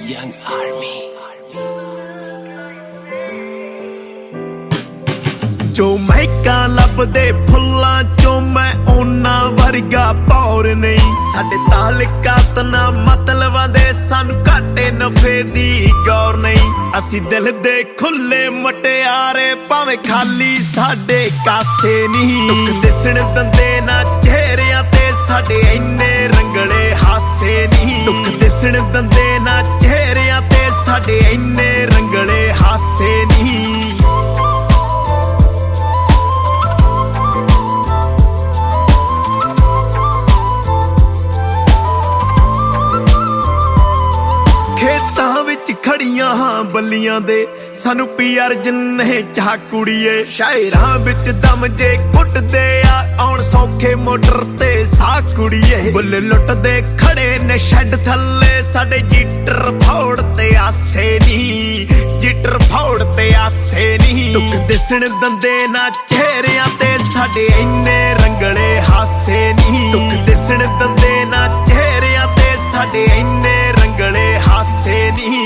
Young Army। जो महका लभदे फुल्लां चों मैं ओना वर्गा पौर नहीं। साडे तालुकात ना मतलबां दे सानू घाटे नफे दी गौर नहीं। असी दिल दे खुले मटियारे भावें खाली साडे कासे नहीं। दुख दिसण दंदे ना चेहरियां ते साडे इन्ने रंगले हासे नहीं। दुख दिसण दंदे ना चेहरियां ते साडे इन्ने रंगले हासे नहीं। खड़ियां हाँ बलियां दे सानू पीआर जिन्ने चाह कुड़िए। शायरां विच दम जे कुटदे आ आउण सौखे मोटर ते सा कुड़िए। बुल लुटदे खड़े ने शैड थल्ले साडे जीटर फौड़ ते आसे नी। जीटर फौड़ ते आसे नी। दुख दिसण दंदे ना चेहरियां ते साडे इन्ने रंगले हासे नी। दुख दिसण दंदे ना चेहरियां ते साडे इन्ने रंगले हासे नी।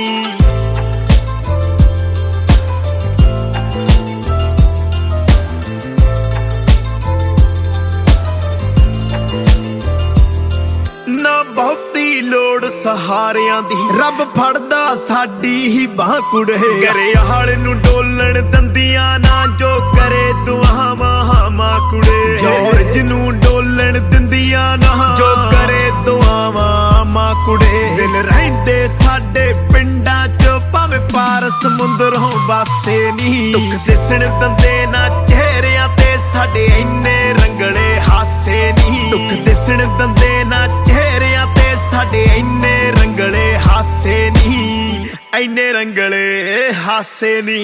ना बहुती लोड़ सहारियां दी रब फड़दा साडी ही बाह कुड़े। घरियाल नू डोलण दंदियां ना जो करे दुआवां मां कुड़े। जॉर्ज नू डोलण दिंदियां ना जो करे दुआवां मां कुड़े। दिल रहिंदे साडे पिंडां च भावें पार समुंदरों वासे नी। दुख दिसण दंदे ना चेहरियां ते साडे इन्ने रंगले हासे नी। दुख दिसण दंदे ना चेहरियां ते साडे इन्ने रंगले हासे नी। इन्ने रंगले हासे नी।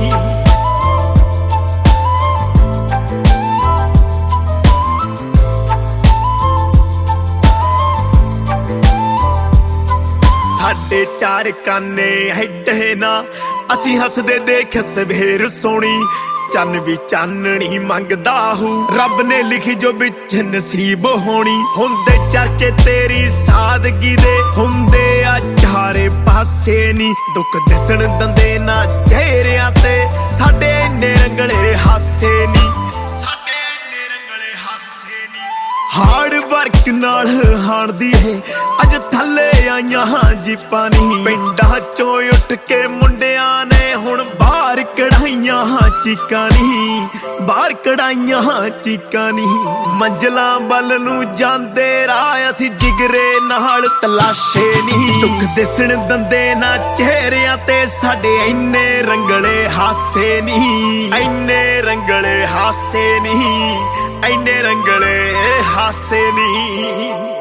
साडे चार काने हैडे ना असी हसदे देख सवेर सोनी। चन भी चाननी मंगदा हूँ रब ने लिखी जो बिच नसीब होनी। हुंदे चाचे तेरी सादगी दे हुंदे आ चारे पासे नी। दुख दिसण दंदे ना चेहरियां ते साडे इन्ने रंगले हासे नी। साडे इन्ने रंगले हासे नी। हार्ड वर्क नाल हाणदी है अज थल्ले आईयां हां जीपां नी। पिंडां चों उठ के मुंडियां ने हुण बाहर कढ़ाइयां हां चीकां नी। बाहर कढ़ाइयां हां चीकां नी। मंजिलां बल नू जांदे राह असी जिगरे नाल तलाशे नी। दुख दिसण दंदे ना चेहरियां ते साडे इन्ने रंगले हासे नी। इन्ने रंगले हासे नी। इन्ने रंगले हासे नी।